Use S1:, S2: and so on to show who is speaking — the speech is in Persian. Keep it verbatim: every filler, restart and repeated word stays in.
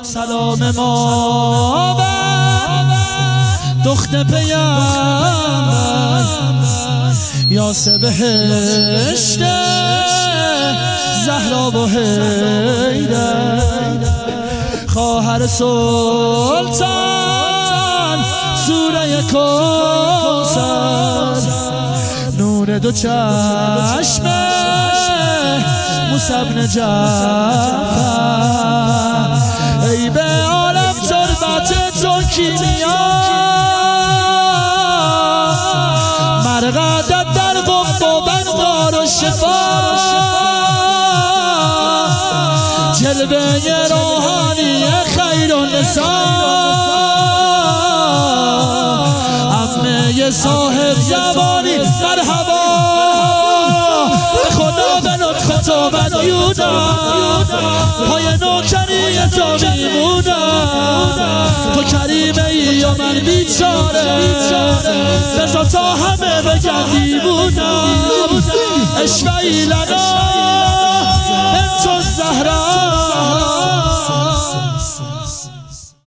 S1: سلام ما بر دخت پیامبر یاسه بهشت زهرا و حیدر خواهر سلطان سوره کوثر نور دو چشم موسی بن جعفر ای به عالم تربت تو کیمیا مرقدت در قم و بنقار و شفا جلوه روحانی خیر و نسا عمه صاحب جوانی مرحبا خدا به لطف تو بدیودم پای نوکری تو میمونم تو کریمه ای و من بیچاره بذار تا همه بگن دیوونم اشوهی لنا